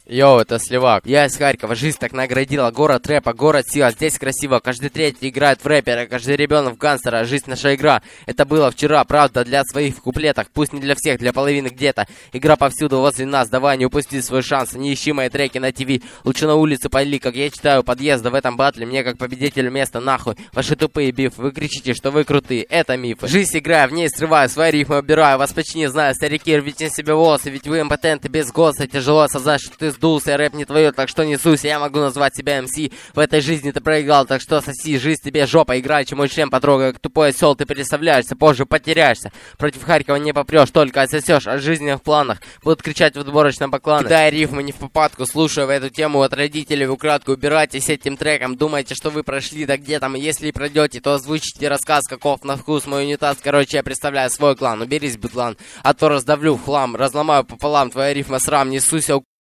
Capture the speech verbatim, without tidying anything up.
Йоу, это Сливак. Я из Харькова, жизнь так наградила. Город рэпа, город сила, здесь красиво. Каждый третий играет в рэпера, каждый ребенок в гангстера. Жизнь наша игра, это было вчера, правда, для своих в куплетах. Пусть не для всех, для половины где-то. Игра повсюду возле нас, давай не упусти свой шанс. Не ищи мои треки на ТВ, лучше на улице пали. Как я читаю подъезда в этом батле, мне как победителю место нахуй. Ваши тупые бифы, вы кричите, что вы крутые, это мифы. Жизнь играю, в ней срываю, свои рифмы убираю. Вас почти не знаю, старики, рвите на себе волосы. Ведь вы импотенты без голоса, тяжело осознать, что ты сдулся. Рэп не твое, так что не суйся. Я могу назвать себя эм си. В этой жизни ты проиграл, так что соси. Жизнь тебе жопа, играй, чем мой член потрогай. Как тупой осел ты переставляешься, позже потеряешься. Против Харькова не попрешь, только отсосешь. О жизненных планах будут кричать в отборочном поклане. Кидая рифмы не в попадку, слушая в эту тему от родителей украдку. Убирайтесь этим треком, думаете, что вы прошли, да где там. Если пройдете, то озвучите рассказ, каков на вкус мой унитаз. Короче, я представляю свой клан, уберись, быдлан, а то раздавлю в хлам. Разломаю пополам, твоя рифма срам, не суйся.